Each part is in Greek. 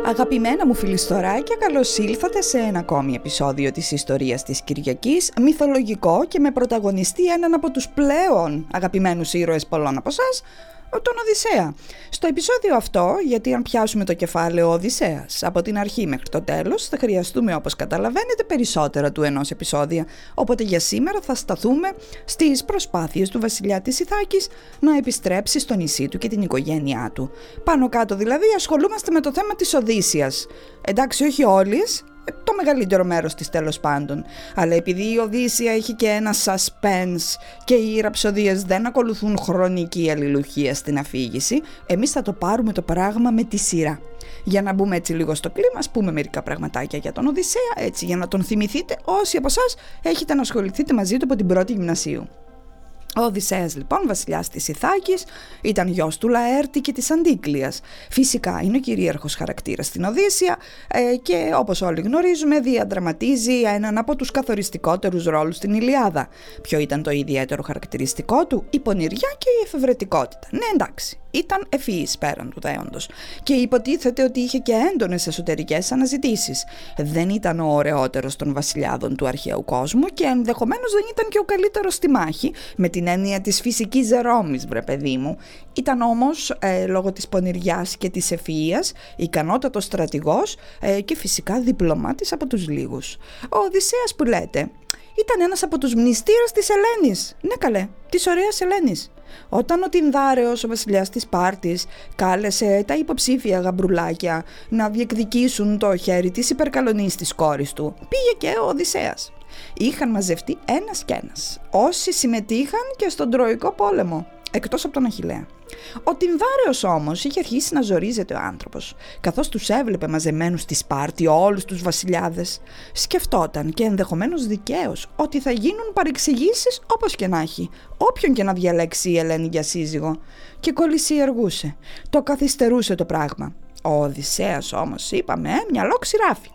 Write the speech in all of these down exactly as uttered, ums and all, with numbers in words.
Αγαπημένα μου φιλιστοράκια, καλώς ήλθατε σε ένα ακόμη επεισόδιο της ιστορίας της Κυριακής, μυθολογικό και με πρωταγωνιστή έναν από τους πλέον αγαπημένους ήρωες πολλών από εσάς, τον Οδυσσέα. Στο επεισόδιο αυτό, γιατί αν πιάσουμε το κεφάλαιο Οδυσσέας από την αρχή μέχρι το τέλος, θα χρειαστούμε, όπως καταλαβαίνετε, περισσότερα του ενός επεισόδια. Οπότε για σήμερα θα σταθούμε στις προσπάθειες του βασιλιά της Ιθάκης να επιστρέψει στο νησί του και την οικογένειά του. Πάνω κάτω δηλαδή ασχολούμαστε με το θέμα της Οδύσσειας. Εντάξει, όχι όλες, το μεγαλύτερο μέρος της τέλος πάντων. Αλλά επειδή η Οδύσσεια έχει και ένα suspense και οι ραψοδίες δεν ακολουθούν χρονική αλληλουχία στην αφήγηση, εμείς θα το πάρουμε το πράγμα με τη σειρά. Για να μπούμε έτσι λίγο στο κλίμα, ας πούμε μερικά πραγματάκια για τον Οδυσσέα, έτσι για να τον θυμηθείτε όσοι από εσάς έχετε να ασχοληθείτε μαζί του από την πρώτη γυμνασίου. Ο Οδυσσέας λοιπόν, βασιλιάς της Ιθάκης, ήταν γιος του Λαέρτη και της Αντίκλειας. Φυσικά είναι ο κυρίαρχος χαρακτήρας στην Οδύσσεια ε, και όπως όλοι γνωρίζουμε διαδραματίζει έναν από τους καθοριστικότερους ρόλους στην Ιλιάδα. Ποιο ήταν το ιδιαίτερο χαρακτηριστικό του? Η πονηριά και η εφευρετικότητα. Ναι, εντάξει, ήταν ευφυής πέραν του δέοντος και υποτίθεται ότι είχε και έντονες εσωτερικές αναζητήσεις. Δεν ήταν ο ωραιότερος των βασιλιάδων του αρχαίου κόσμου και ενδεχομένως δεν ήταν και ο καλύτερος στη μάχη, με την έννοια της φυσικής ζερόμης, βρε παιδί μου. Ήταν όμως, ε, λόγω της πονηριάς και της ευφυΐας, ικανότατος στρατηγός ε, και φυσικά διπλωμάτης από τους λίγους. Ο Οδυσσέας που λέτε ήταν ένας από τους μνηστήρες της Ελένης. Ναι καλέ, της ωραίας Ελένης. Όταν ο Τινδάρεος, ο βασιλιάς της Σπάρτης, κάλεσε τα υποψήφια γαμπρουλάκια να διεκδικήσουν το χέρι της υπερκαλονής της κόρης του, πήγε και ο Οδυσσέας. Είχαν μαζευτεί ένας κι ένας, όσοι συμμετείχαν και στον Τροϊκό πόλεμο, εκτός από τον Αχιλλέα. Ο Τινδάρεος όμως είχε αρχίσει να ζορίζεται ο άνθρωπος, καθώς τους έβλεπε μαζεμένους στη Σπάρτη όλους τους βασιλιάδες. Σκεφτόταν και ενδεχομένως δικαίως ότι θα γίνουν παρεξηγήσεις όπως και να έχει, όποιον και να διαλέξει η Ελένη για σύζυγο, και κολυσιεργούσε, το καθυστερούσε το πράγμα. Ο Οδυσσέας όμως, είπαμε, ε, μυαλό ξηράφι.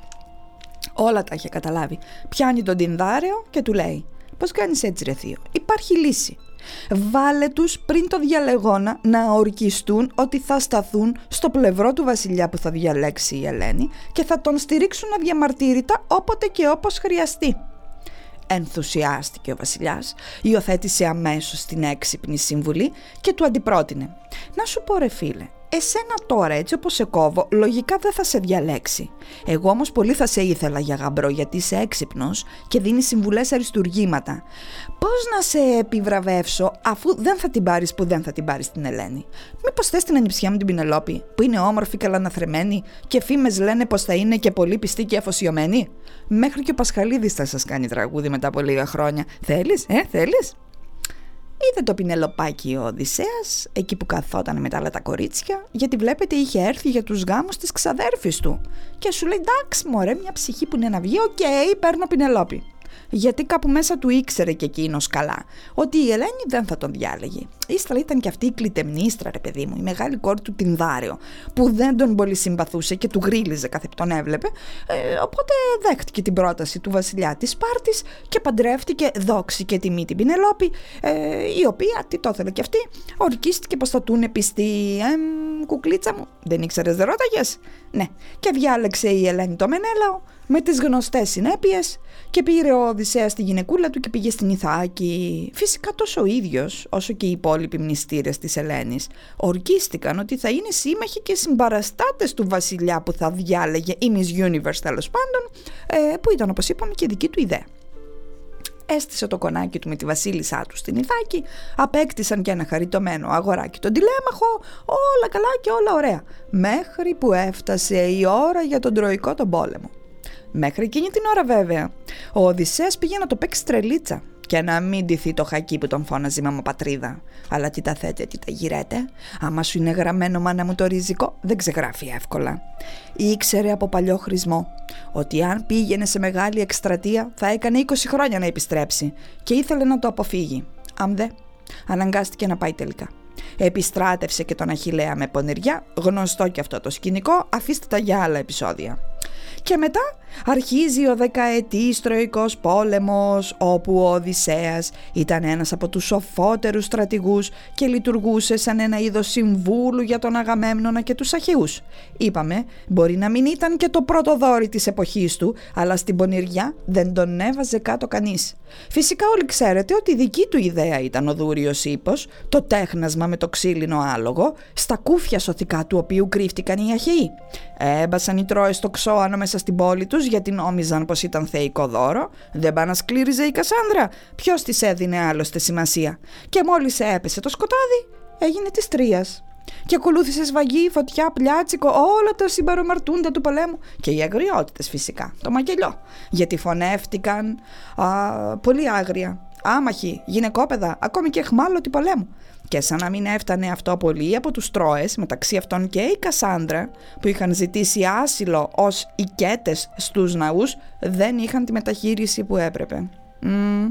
Όλα τα είχε καταλάβει. Πιάνει τον Τινδάρεο και του λέει: «Πώς κάνεις έτσι ρε θείο? Υπάρχει λύση. Βάλε τους πριν το διαλεγόνα να ορκιστούν ότι θα σταθούν στο πλευρό του βασιλιά που θα διαλέξει η Ελένη και θα τον στηρίξουν αδιαμαρτύρητα όποτε και όπως χρειαστεί». Ενθουσιάστηκε ο βασιλιάς, υιοθέτησε αμέσως την έξυπνη συμβουλή και του αντιπρότεινε: «Να σου πω ρε φίλε, εσένα τώρα έτσι όπως σε κόβω λογικά δεν θα σε διαλέξει. Εγώ όμως πολύ θα σε ήθελα για γαμπρό γιατί είσαι έξυπνος και δίνεις συμβουλές αριστουργήματα. Πώς να σε επιβραβεύσω αφού δεν θα την πάρεις που δεν θα την πάρεις την Ελένη? Μήπως θες την ανιψιά μου την Πινελόπη που είναι όμορφη, καλαναθρεμένη και φήμες λένε πως θα είναι και πολύ πιστή και αφοσιωμένη? Μέχρι και ο Πασχαλίδης θα σας κάνει τραγούδι μετά από λίγα χρόνια. Θέλεις, ε, θέλεις?» Είδε το Πινελοπάκι ο Οδυσσέας εκεί που καθόταν με τα άλλα τα κορίτσια, γιατί βλέπετε είχε έρθει για τους γάμους της ξαδέρφης του και σου λέει: «Εντάξει μωρέ, μια ψυχή που είναι να βγει, οκ, okay, παίρνω Πινελόπη». Γιατί κάπου μέσα του ήξερε και εκείνος καλά ότι η Ελένη δεν θα τον διάλεγε. Ύστερα ήταν και αυτή η Κλητεμνίστρα, ρε παιδί μου, η μεγάλη κόρη του Τινδάρεο, που δεν τον πολύ συμπαθούσε και του γρίλιζε κάθε που τον έβλεπε. Ε, οπότε δέχτηκε την πρόταση του βασιλιά της Σπάρτης και παντρεύτηκε, δόξη και τιμή, την Πινελόπη, ε, η οποία, τι το ήθελε κι αυτή, ορκίστηκε πως θα τούνε πιστή. Ε, κουκλίτσα μου, δεν ήξερες, δεν ρώταγες? Ναι, και διάλεξε η Ελένη το Μενέλαο με τις γνωστές συνέπειες και πήρε ο Οδυσσέας τη γυναικούλα του και πήγε στην Ιθάκη. Φυσικά τόσο ο ίδιος όσο και οι υπόλοιποι μνηστήρες της Ελένης ορκίστηκαν ότι θα είναι σύμμαχοι και συμπαραστάτες του βασιλιά που θα διάλεγε, η Miss Universe τέλος πάντων, ε, που ήταν όπως είπαμε και δική του ιδέα. Έστησε το κονάκι του με τη βασίλισσά του στην Ιθάκη, απέκτησαν και ένα χαριτωμένο αγοράκι τον τηλέμαχο, όλα καλά και όλα ωραία, μέχρι που έφτασε η ώρα για τον Τροϊκό τον πόλεμο. Μέχρι εκείνη την ώρα βέβαια, ο Οδυσσέας πήγε να το παίξει τρελίτσα και να μην ντυθεί το χακί που τον φώναζε μαμά πατρίδα. Αλλά τι τα θέτε, τι τα γυρέτε, άμα σου είναι γραμμένο μάνα μου το ριζικό, δεν ξεγράφει εύκολα. Ήξερε από παλιό χρησμό ότι αν πήγαινε σε μεγάλη εκστρατεία θα έκανε είκοσι χρόνια να επιστρέψει και ήθελε να το αποφύγει. Αν δε, αναγκάστηκε να πάει τελικά. Επιστράτευσε και τον Αχιλλέα με πονηριά, γνωστό και αυτό το σκηνικό, αφήστε τα για άλλα επεισόδια. Και μετά αρχίζει ο δεκαετής Τροικός πόλεμος, όπου ο Οδυσσέας ήταν ένας από τους σοφότερους στρατηγούς και λειτουργούσε σαν ένα είδος συμβούλου για τον Αγαμέμνονα και τους Αχαιούς. Είπαμε, μπορεί να μην ήταν και το πρώτο δόρυ της εποχής του, αλλά στην πονηριά δεν τον έβαζε κάτω κανείς. Φυσικά όλοι ξέρετε ότι η δική του ιδέα ήταν ο δούριος ύπος, το τέχνασμα με το ξύλινο άλογο, στα κούφια σωθικά του οποίου κρύφτηκαν οι Αχαιοί. Έμπασαν οι Τρώες στο ξώανο μέσα στην πόλη τους γιατί νόμιζαν πως ήταν θεϊκό δώρο. Δεν πάνε να σκλήριζε η Κασάνδρα. Ποιος της έδινε άλλωστε σημασία? Και μόλις έπεσε το σκοτάδι, έγινε της Τρίας. Και ακολούθησε σφαγή, φωτιά, πλιάτσικο, όλα τα συμπαρομαρτούντα του πολέμου. Και οι αγριότητες φυσικά, το μακελιό. Γιατί φωνεύτηκαν α, πολύ άγρια, άμαχοι, γυναικόπαιδα, ακόμη και εχμάλωτοι πολέμου. Και σαν να μην έφτανε αυτό πολύ από τους Τρώες, μεταξύ αυτών και η Κασάνδρα, που είχαν ζητήσει άσυλο ως οικέτες στους ναούς, δεν είχαν τη μεταχείριση που έπρεπε. Mm.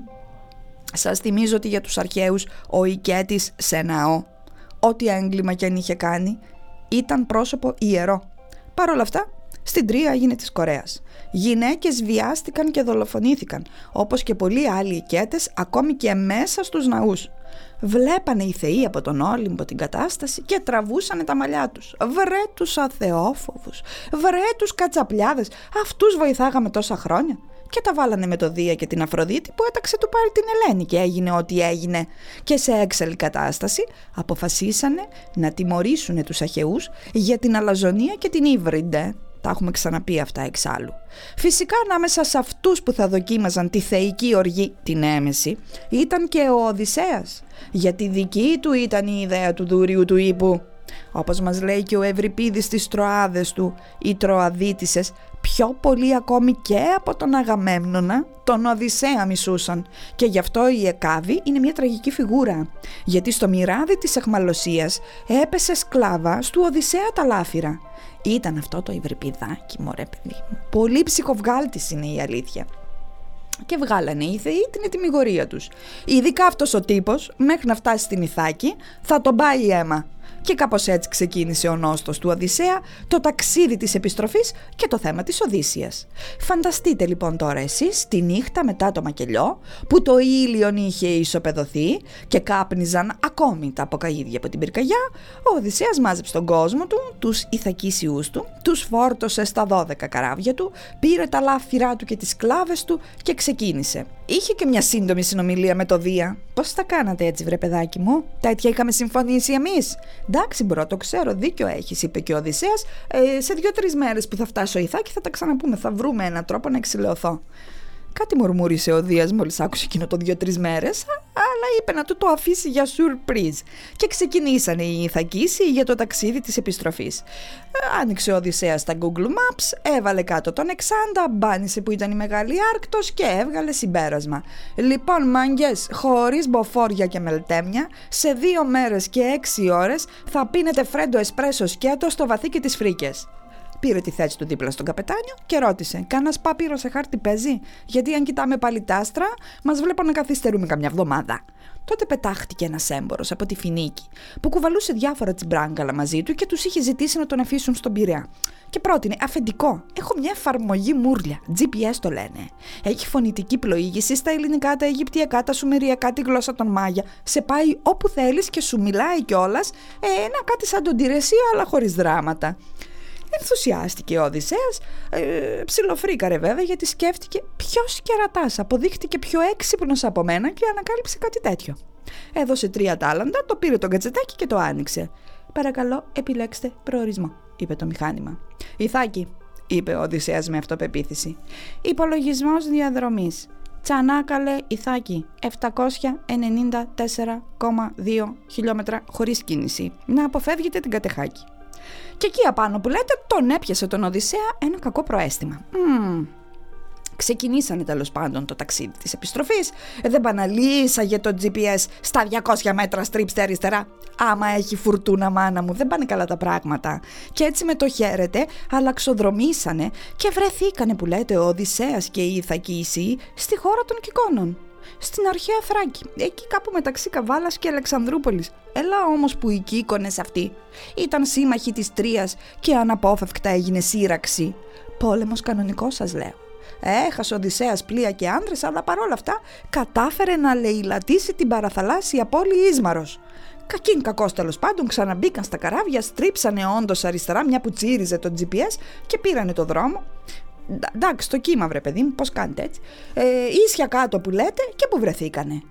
Σας θυμίζω ότι για τους αρχαίους ο οικέτης σε ναό, ό,τι έγκλημα κι αν είχε κάνει, ήταν πρόσωπο ιερό. Παρ' όλα αυτά, στην Τρία έγινε της Κορέας. Γυναίκες βιάστηκαν και δολοφονήθηκαν, όπως και πολλοί άλλοι οικέτες, ακόμη και μέσα στους ναούς. Βλέπανε οι θεοί από τον Όλυμπο την κατάσταση και τραβούσανε τα μαλλιά τους. Βρε τους αθεόφοβους, βρε τους κατσαπλιάδες, αυτούς βοηθάγαμε τόσα χρόνια. Και τα βάλανε με το Δία και την Αφροδίτη που έταξε του πάρει την Ελένη και έγινε ό,τι έγινε. Και σε έξαλλη κατάσταση αποφασίσανε να τιμωρήσουν τους Αχαιούς για την αλαζονία και την ύβριντε. Τα έχουμε ξαναπεί αυτά εξάλλου. Φυσικά ανάμεσα σε αυτούς που θα δοκίμαζαν τη θεϊκή οργή, την έμεση, ήταν και ο Οδυσσέας. Γιατί δική του ήταν η ιδέα του δούριου του ύπου. Όπως μας λέει και ο Ευρυπίδης στις Τροάδες του, οι Τροαδίτισσες πιο πολύ ακόμη και από τον Αγαμέμνονα τον Οδυσσέα μισούσαν. Και γι' αυτό η Εκάβη είναι μια τραγική φιγούρα. Γιατί στο μοιράδι της αιχμαλωσίας έπεσε σκλάβα στου Οδυσσέα τα λάφυρα. Ήταν αυτό το Ευρυπηδάκι, μωρέ παιδί μου. Πολύ ψυχοβγάλτης είναι η αλήθεια. Και βγάλανε οι θεοί την ετοιμιγορία τους. Ειδικά αυτός ο τύπος, μέχρι να φτάσει στην Ιθάκη, θα τον πάει η αίμα. Και κάπως έτσι ξεκίνησε ο νόστος του Οδυσσέα, το ταξίδι της επιστροφής και το θέμα της Οδύσσειας. Φανταστείτε λοιπόν τώρα εσείς τη νύχτα μετά το μακελιό, που το ήλιον είχε ισοπεδωθεί και κάπνιζαν ακόμη τα αποκαΐδια από την πυρκαγιά, ο Οδυσσέας μάζεψε τον κόσμο του, τους ηθακίσιους του, τους φόρτωσε στα δώδεκα καράβια του, πήρε τα λάφυρά του και τις κλάβες του και ξεκίνησε. Είχε και μια σύντομη συνομιλία με το Δία. Πώς τα κάνατε έτσι, βρε παιδάκι μου? Τέτοια είχαμε συμφωνήσει εμείς. Εντάξει, μπρο, το ξέρω, δίκιο έχεις, είπε και ο Οδυσσέας. Ε, σε δύο-τρεις μέρες που θα φτάσω Ιθάκη θα τα ξαναπούμε. Θα βρούμε έναν τρόπο να εξηλαιωθώ. Κάτι μουρμούρισε ο Δίας μόλις άκουσε εκείνο το δύο-τρεις μέρες, αλλά είπε να του το αφήσει για surprise. Και ξεκινήσανε οι Ιθακίσιοι για το ταξίδι της επιστροφής. Άνοιξε ο Οδυσσέας στα Google Maps, έβαλε κάτω τον Εξάντα, μπάνισε που ήταν η Μεγάλη Άρκτος και έβγαλε συμπέρασμα. Λοιπόν, μάγκες, χωρίς μποφόρια και μελτέμια, σε δύο μέρες και έξι ώρες θα πίνετε φρέντο εσπρέσο σκέτο στο βαθύ και τις φρίκες. Πήρε τη θέση του δίπλα στον καπετάνιο και ρώτησε: «Κάνας πάπυρο σε χάρτη παίζει? Γιατί αν κοιτάμε πάλι τα άστρα, μας βλέπω να καθυστερούμε καμιά εβδομάδα». Τότε πετάχτηκε ένας έμπορος από τη Φινίκη, που κουβαλούσε διάφορα τσιμπράγκαλα μαζί του και τους είχε ζητήσει να τον αφήσουν στον Πειραιά. Και πρότεινε: «Αφεντικό, έχω μια εφαρμογή μούρλια, τζι πι ες το λένε. Έχει φωνητική πλοήγηση στα ελληνικά, τα αιγυπτιακά, τα σουμεριακά, τη γλώσσα των Μάγια. Σε πάει όπου θέλεις και σου μιλάει κιόλας. Ε, ένα κάτι σαν τον Τηρεσία, αλλά χωρίς δράματα». Ενθουσιάστηκε ο Οδυσσέας, ε, ψιλοφρίκαρε βέβαια γιατί σκέφτηκε ποιος κερατάς αποδείχτηκε πιο έξυπνος από μένα και ανακάλυψε κάτι τέτοιο. Έδωσε τρία τάλαντα, το πήρε το κατσετάκι και το άνοιξε. «Παρακαλώ, επιλέξτε προορισμό», είπε το μηχάνημα. «Ιθάκη», είπε ο Οδυσσέας με αυτοπεποίθηση. «Υπολογισμός διαδρομής. Τσανάκαλε Ιθάκη, επτακόσια ενενήντα τέσσερα κόμμα δύο χιλιόμετρα χωρίς κίνηση. Να αποφεύγετε την Κατεχάκη». Και εκεί απάνω που λέτε τον έπιασε τον Οδυσσέα ένα κακό προαίσθημα. Mm. Ξεκινήσανε τέλος πάντων το ταξίδι της επιστροφής. Δεν παναλύσαγε το τζι πι ες στα διακόσια μέτρα στρίψτε αριστερά. Άμα έχει φουρτούνα, μάνα μου, δεν πάνε καλά τα πράγματα. Και έτσι με το χαίρετε αλλαξοδρομήσανε και βρεθήκανε που λέτε ο Οδυσσέας και οι Ιθακίσιοι στη χώρα των Κικώνων. Στην αρχαία Θράκη, εκεί κάπου μεταξύ Καβάλας και Αλεξανδρούπολης. Έλα όμως που οι Κίκονες αυτοί ήταν σύμμαχοι της Τρίας και αναπόφευκτα έγινε σύραξη. Πόλεμος κανονικός σας λέω. Έχασε ο Οδυσσέας πλοία και άνδρες, αλλά παρόλα αυτά κατάφερε να λεηλατήσει την παραθαλάσσια πόλη Ίσμαρος. Κακήν κακός τέλος πάντων, ξαναμπήκαν στα καράβια, στρίψανε όντως αριστερά μια που τσίριζε το τζι πι ες και πήρανε το δρόμο. Εντάξει, το κύμα βρε παιδί μου, πώς κάνετε έτσι. Ε, ίσια κάτω που λέτε και που βρεθήκανε.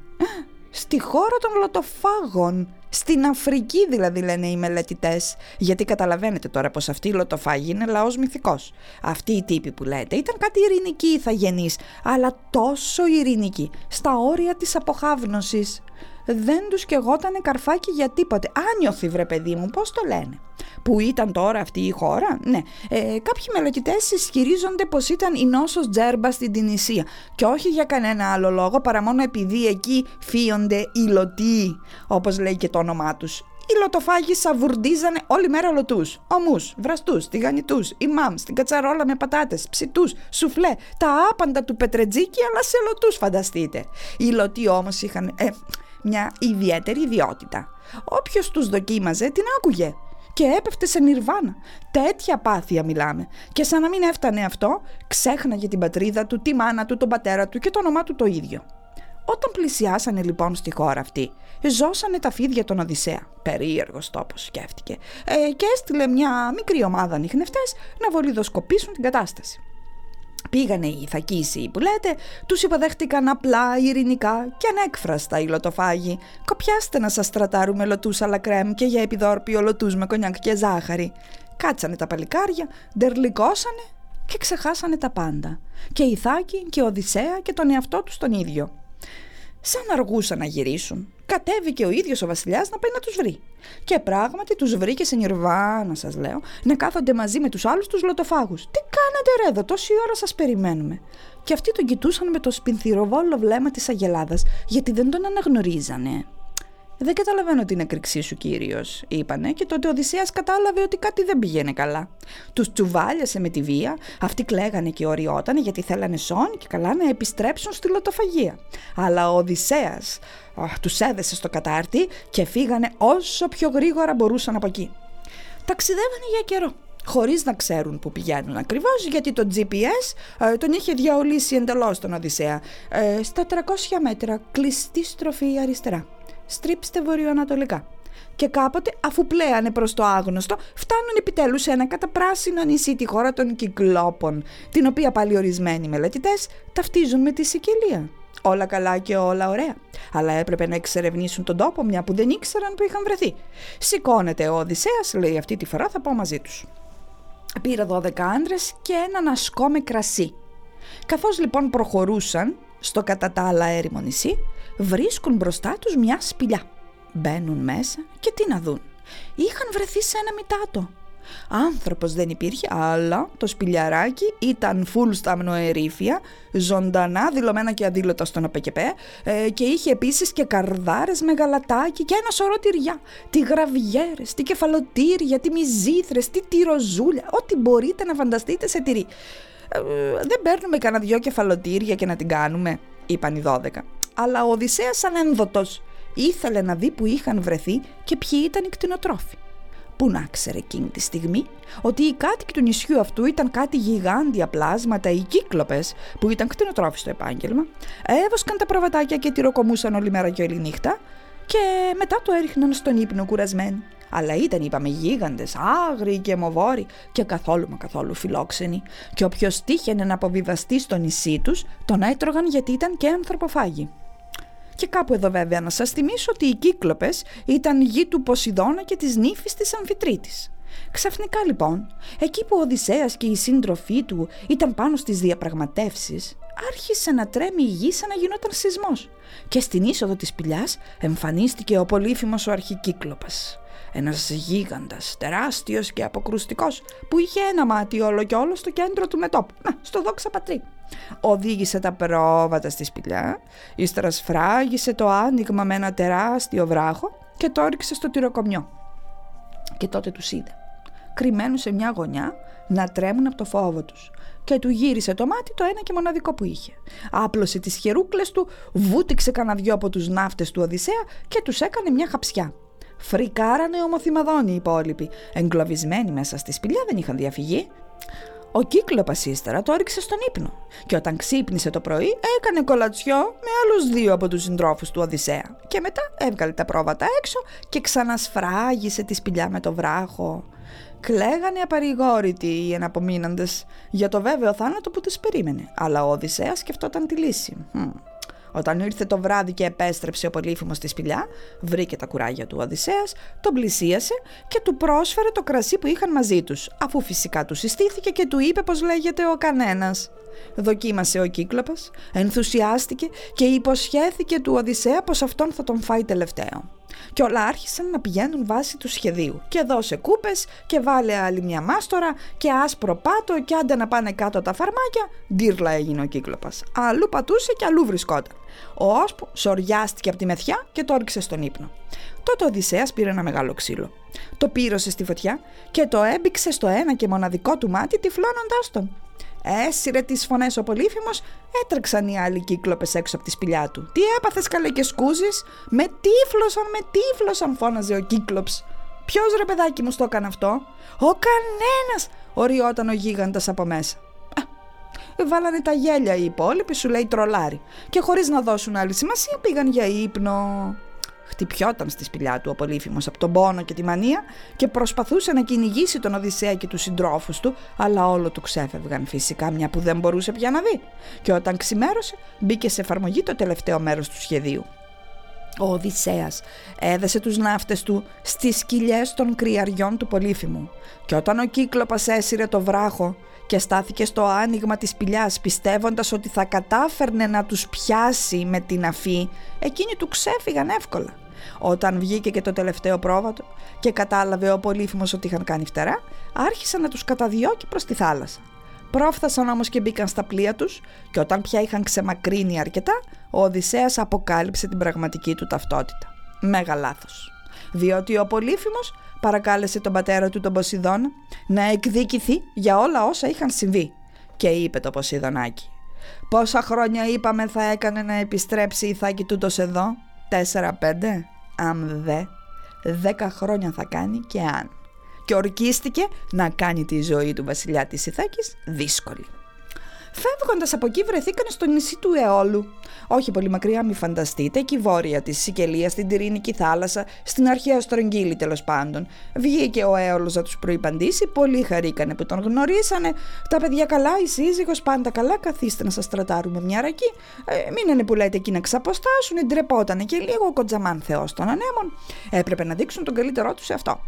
Στη χώρα των λοτοφάγων. Στην Αφρική δηλαδή, λένε οι μελετητές. Γιατί καταλαβαίνετε τώρα πως αυτοί οι λοτοφάγοι είναι λαός μυθικός. Αυτοί οι τύποι που λέτε ήταν κάτι ειρηνικοί ηθαγενείς, αλλά τόσο ειρηνικοί, στα όρια της αποχάβνωσης. Δεν τους καιγότανε καρφάκι για τίποτε. Άνιωθοι βρε παιδί μου, πώς το λένε. Που ήταν τώρα αυτή η χώρα, ναι. Ε, κάποιοι μελετητές ισχυρίζονται πως ήταν η νόσος Τζέρμπα στην Τινησία. Και όχι για κανένα άλλο λόγο, παρά μόνο επειδή εκεί φύονται οι λωτοί, όπως λέει και το όνομά τους. Οι λοτοφάγοι σαβουρντίζανε όλη μέρα λωτούς, ομούς, βραστούς, τηγανιτούς, ημάμ, στην κατσαρόλα με πατάτες, ψητούς, σουφλέ, τα άπαντα του πετρετζίκι, αλλά σε λωτούς φανταστείτε. Οι λωτοί όμως είχαν ε, μια ιδιαίτερη ιδιότητα. Όποιος τους δοκίμαζε την άκουγε και έπεφτε σε νιρβάνα. Τέτοια πάθεια μιλάμε. Και σαν να μην έφτανε αυτό, ξέχναγε την πατρίδα του, τη μάνα του, τον πατέρα του και το όνομά του το ίδιο. Όταν πλησιάσανε λοιπόν στη χώρα αυτή, ζώσανε τα φίδια των Οδυσσέα. Περίεργος τόπος, σκέφτηκε. Ε, και έστειλε μια μικρή ομάδα ανιχνευτές να βολιδοσκοπήσουν την κατάσταση. Πήγανε οι Ιθακίσιοι που λέτε, τους υποδέχτηκαν απλά, ειρηνικά και ανέκφραστα οι λοτοφάγοι. Κοπιάστε να σας στρατάρουμε λωτούς αλλά κρέμ και για επιδόρπιο λωτούς με κονιάκ και ζάχαρη. Κάτσανε τα παλικάρια, ντερλικώσανε και ξεχάσανε τα πάντα. Και οι Ιθάκοι και ο Οδυσσέα και τον εαυτό τους τον ίδιο. Σαν αργούσαν να γυρίσουν, κατέβηκε ο ίδιος ο βασιλιάς να πάει να τους βρει. Και πράγματι τους βρήκε σε νιρβάνα, σας λέω, να κάθονται μαζί με τους άλλους τους λοτοφάγους. Τι κάνετε ρε εδώ, τόση ώρα σας περιμένουμε. Και αυτοί τον κοιτούσαν με το σπινθυροβόλο βλέμμα της αγελάδας, γιατί δεν τον αναγνωρίζανε. Δεν καταλαβαίνω την έκρηξή σου, κύριος, είπανε, και τότε ο Οδυσσέας κατάλαβε ότι κάτι δεν πήγαινε καλά. Τους τσουβάλιασε με τη βία, αυτοί κλαίγανε και οριότανε γιατί θέλανε σόν και καλά να επιστρέψουν στη λοτοφαγία. Αλλά ο Οδυσσέας αχ, τους έδεσε στο κατάρτι και φύγανε όσο πιο γρήγορα μπορούσαν από εκεί. Ταξιδεύανε για καιρό, χωρίς να ξέρουν που πηγαίνουν ακριβώς, γιατί το τζι πι ες ε, τον είχε διαολίσει εντελώς τον Οδυσσέα. Ε, στα τριακόσια μέτρα, κλειστή στροφή αριστερά. Στρίψτε βορειοανατολικά. Και κάποτε, αφού πλέανε προς το άγνωστο, φτάνουν επιτέλους σε ένα καταπράσινο νησί, τη χώρα των Κυκλόπων, την οποία πάλι ορισμένοι μελετητές ταυτίζουν με τη Σικελία. Όλα καλά και όλα ωραία. Αλλά έπρεπε να εξερευνήσουν τον τόπο, μια που δεν ήξεραν που είχαν βρεθεί. Σηκώνεται ο Οδυσσέας, λέει, αυτή τη φορά θα πάω μαζί τους. Πήρε δώδεκα άντρες και έναν ασκό με κρασί. Καθώς λοιπόν προχωρούσαν στο κατά τα άλλα έρημο νησί, βρίσκουν μπροστά τους μια σπηλιά. Μπαίνουν μέσα και τι να δουν. Είχαν βρεθεί σε ένα μητάτο. Άνθρωπος δεν υπήρχε, αλλά το σπηλιαράκι ήταν φουλ στα αμνοερήφια, ζωντανά δηλωμένα και αδήλωτα στον ΟΠΕΚΕΠΕ, ε, και είχε επίσης και καρδάρες με γαλατάκι και ένα σωρό τυριά, τι γραβιέρες, τι κεφαλοτήρια, τι μυζήθρες, τι τυροζούλια, ό,τι μπορείτε να φανταστείτε σε τυρί. Ε, δεν παίρνουμε κανένα δυο κεφαλοτήρια και να την κάνουμε, είπαν οι δώδεκα. Αλλά ο Οδυσσέας ανένδοτος ήθελε να δει που είχαν βρεθεί και ποιοι ήταν οι κτηνοτρόφοι. Πού να ξέρε εκείνη τη στιγμή ότι οι κάτοικοι του νησιού αυτού ήταν κάτι γιγάντια πλάσματα, οι Κύκλοπες, που ήταν κτηνοτρόφοι στο επάγγελμα, έβοσκαν τα προβατάκια και τυροκομούσαν όλη μέρα και όλη νύχτα και μετά το έριχναν στον ύπνο κουρασμένοι. Αλλά ήταν, είπαμε, γίγαντες, άγριοι και αιμοβόροι και καθόλου μα καθόλου φιλόξενοι. Και όποιος τύχαινε να αποβιβαστεί στο νησί τους, τον έτρωγαν γιατί ήταν και ανθρωποφάγοι. Και κάπου εδώ βέβαια να σας θυμίσω ότι οι Κύκλοπες ήταν γη του Ποσειδώνα και της νύφης της Αμφιτρίτης. Ξαφνικά λοιπόν, εκεί που ο Οδυσσέας και οι σύντροφοί του ήταν πάνω στις διαπραγματεύσεις, άρχισε να τρέμει η γη σαν να γινόταν σεισμός. Και στην είσοδο της σπηλιάς εμφανίστηκε ο πολύφημος ο Αρχικύκλοπας. Ένας γίγαντας, τεράστιος και αποκρουστικός, που είχε ένα μάτι όλο και όλο στο κέντρο του μετώπου, να, στο δόξα πατρί. Οδήγησε τα πρόβατα στη σπηλιά, ύστερα σφράγισε το άνοιγμα με ένα τεράστιο βράχο και το όριξε στο τυροκομιό. Και τότε τους είδε, κρυμμένους σε μια γωνιά, να τρέμουν από το φόβο τους. Και του γύρισε το μάτι το ένα και μοναδικό που είχε. Άπλωσε τις χερούκλες του, βούτυξε κανένα δυο από τους ναύτες του Οδυσσέα και τους έκανε μια χαψιά. Φρικάρανε ομοθυμαδόνοι οι υπόλοιποι, εγκλωβισμένοι μέσα στη σπηλιά, δεν είχαν διαφυγεί. Ο Κύκλοπας ύστερα το έριξε στον ύπνο και όταν ξύπνησε το πρωί έκανε κολατσιό με άλλους δύο από τους συντρόφους του Οδυσσέα και μετά έβγαλε τα πρόβατα έξω και ξανασφράγισε τη σπηλιά με το βράχο. Κλαίγανε απαρηγόρητοι οι εναπομείναντες για το βέβαιο θάνατο που τους περίμενε, αλλά ο Οδυσσέας σκεφτόταν τη λύση. Hm. Όταν ήρθε το βράδυ και επέστρεψε ο Πολύφημος στη σπηλιά, βρήκε τα κουράγια του Οδυσσέας, τον πλησίασε και του πρόσφερε το κρασί που είχαν μαζί τους, αφού φυσικά του συστήθηκε και του είπε πως λέγεται ο κανένας. Δοκίμασε ο Κύκλοπας, ενθουσιάστηκε και υποσχέθηκε του Οδυσσέα πως αυτόν θα τον φάει τελευταίο. Και όλα άρχισαν να πηγαίνουν βάσει του σχεδίου και δώσε κούπες και βάλε άλλη μια μάστορα και άσπρο πάτο και άντε να πάνε κάτω τα φαρμάκια, ντύρλα έγινε ο Κύκλοπας. Αλλού πατούσε και αλλού βρισκόταν. Ο ώσπου σοριάστηκε από τη μεθιά και το έριξε στον ύπνο. Τότε ο Οδυσσέας πήρε ένα μεγάλο ξύλο. Το πύρωσε στη φωτιά και το έμπηξε στο ένα και μοναδικό του μάτι τυφλώνοντάς τον. Έσυρε τις φωνές ο Πολύφημος, έτρεξαν οι άλλοι Κύκλοπες έξω από τη σπηλιά του. «Τι έπαθες καλέ και σκούζεις? Με τύφλωσαν, με τύφλωσαν», φώναζε ο Κύκλοψ. «Ποιος ρε παιδάκι μου στο έκανε αυτό?» «Ο κανένας», οριόταν ο γίγαντας από μέσα. Α, βάλανε τα γέλια οι υπόλοιποι, σου λέει τρολάρι, και χωρίς να δώσουν άλλη σημασία πήγαν για ύπνο. Χτυπιόταν στη σπηλιά του ο Πολύφημος από τον πόνο και τη μανία και προσπαθούσε να κυνηγήσει τον Οδυσσέα και τους συντρόφους του, αλλά όλο του ξέφευγαν φυσικά, μια που δεν μπορούσε πια να δει. Και όταν ξημέρωσε, μπήκε σε εφαρμογή το τελευταίο μέρος του σχεδίου. Ο Οδυσσέας έδεσε τους ναύτες του στις σκυλιές των κρυαριών του Πολύφημου. Και όταν ο Κύκλοπας έσυρε το βράχο και στάθηκε στο άνοιγμα της σπηλιάς πιστεύοντας ότι θα κατάφερνε να τους πιάσει με την αφή, εκείνοι του ξέφυγαν εύκολα. Όταν βγήκε και το τελευταίο πρόβατο και κατάλαβε ο Πολύφημος ότι είχαν κάνει φτερά, άρχισε να τους καταδιώκει προς τη θάλασσα. Πρόφθασαν όμως και μπήκαν στα πλοία τους και όταν πια είχαν ξεμακρύνει αρκετά, ο Οδυσσέας αποκάλυψε την πραγματική του ταυτότητα. Μέγα λάθος. Διότι ο Πολύφημος παρακάλεσε τον πατέρα του τον Ποσειδώνα να εκδικηθεί για όλα όσα είχαν συμβεί. Και είπε το Ποσειδωνάκι: «Πόσα χρόνια είπαμε θα έκανε να επιστρέψει η Ιθάκη τούτος εδώ? Τέσσερα πέντε? Αν δε, δέκα χρόνια θα κάνει και αν». Και ορκίστηκε να κάνει τη ζωή του βασιλιά της Ιθάκης δύσκολη. Φεύγοντας από εκεί βρεθήκαν στο νησί του Αιώλου. Όχι πολύ μακριά, μη φανταστείτε, εκεί βόρεια της Σικελίας, στην Τυρινική θάλασσα, στην αρχαία Στρογγύλη τέλος πάντων. Βγήκε ο Αίολος να τους προϋπαντήσει, πολύ χαρήκανε που τον γνωρίσανε. «Τα παιδιά καλά, η σύζυγος πάντα καλά, καθίστε να σας τρατάρουμε μια ρακή. Ε, μείνανε που λέτε εκεί να ξαποστάσουν, ντρεπότανε και λίγο ο Κοντζαμάν θεός των ανέμων. Έπρεπε να δείξουν τον καλύτερό τους σε αυτό».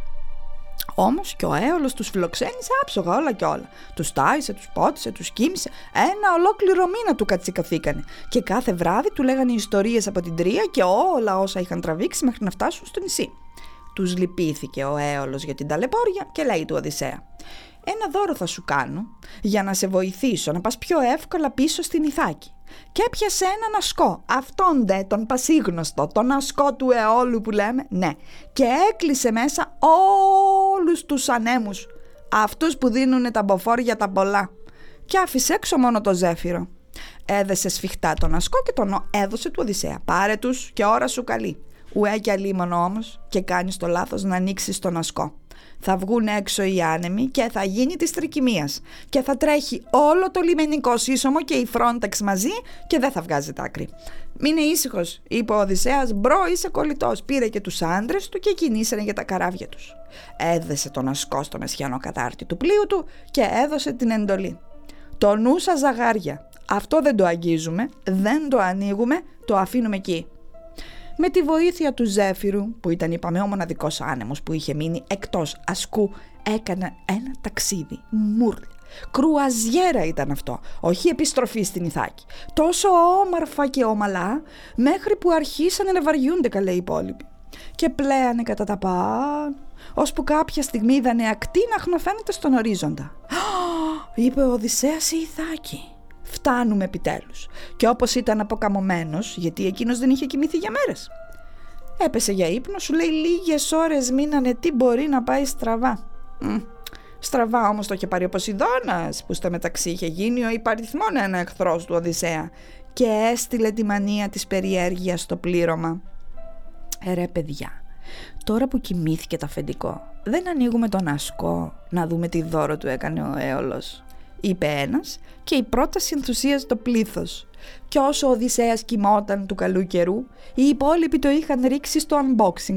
Όμως και ο Αίολος τους φιλοξένησε άψογα όλα και όλα. Τους τάισε, τους πότισε, τους κοίμησε. Ένα ολόκληρο μήνα του κατσικαθήκανε. Και κάθε βράδυ του λέγανε ιστορίες από την Τρία και όλα όσα είχαν τραβήξει μέχρι να φτάσουν στο νησί. Τους λυπήθηκε ο Αίολος για την ταλαιπώρια και λέει του Οδυσσέα: «Ένα δώρο θα σου κάνω για να σε βοηθήσω να πας πιο εύκολα πίσω στην Ιθάκη». Και έπιασε έναν ασκό, αυτόν δε τον πασίγνωστο, τον ασκό του Αιώλου που λέμε, ναι, και έκλεισε μέσα όλους τους ανέμους, αυτούς που δίνουνε τα μποφόρια τα πολλά, και άφησε έξω μόνο το Ζέφυρο. Έδεσε σφιχτά τον ασκό και τον έδωσε του Οδυσσέα. «Πάρε τους και ώρα σου καλή. Ουέ κι αλίμονο όμως και κάνεις το λάθος να ανοίξεις τον ασκό. Θα βγουν έξω οι άνεμοι και θα γίνει της τρικυμίας και θα τρέχει όλο το λιμενικό σύσσωμο και η Frontex μαζί και δεν θα βγάζετε άκρη. Μείνε ήσυχος», είπε ο Οδυσσέας. «Μπρο, είσαι κολλητός». Πήρε και τους άντρες του και κινήσανε για τα καράβια τους. Έδεσε τον ασκό στο μεσιανό κατάρτι του πλοίου του και έδωσε την εντολή: «Το νου σας ζαγάρια, αυτό δεν το αγγίζουμε, δεν το ανοίγουμε, το αφήνουμε εκεί». Με τη βοήθεια του Ζέφυρου, που ήταν είπαμε ο μοναδικός άνεμος που είχε μείνει εκτός ασκού, έκανε ένα ταξίδι, μουρλ. Κρουαζιέρα ήταν αυτό, όχι επιστροφή στην Ιθάκη. Τόσο όμορφα και ομαλά, μέχρι που αρχίσανε να βαριούνται καλέ οι υπόλοιποι. Και πλέανε κατά τα πάνω, ώσπου κάποια στιγμή είδανε ακτή να χνοφαίνεται στον ορίζοντα. Είπε ο Οδυσσέας η Ιθάκη. Φτάνουμε επιτέλους. Και όπως ήταν αποκαμωμένος, γιατί εκείνος δεν είχε κοιμηθεί για μέρες, έπεσε για ύπνο, σου λέει λίγες ώρες μείνανε, τι μπορεί να πάει στραβά. Μ, στραβά όμως το είχε πάρει ο Ποσειδώνας, που στο μεταξύ είχε γίνει ο υπαριθμόν ένα εχθρός του Οδυσσέα και έστειλε τη μανία της περιέργειας στο πλήρωμα. Ε, ρε παιδιά, τώρα που κοιμήθηκε το αφεντικό, δεν ανοίγουμε τον ασκό να δούμε τι δώρο του έκανε ο Αίολος? είπε ένας, και η πρόταση ενθουσίασε το πλήθος. Κι όσο ο Οδυσσέας κοιμόταν του καλού καιρού, οι υπόλοιποι το είχαν ρίξει στο unboxing.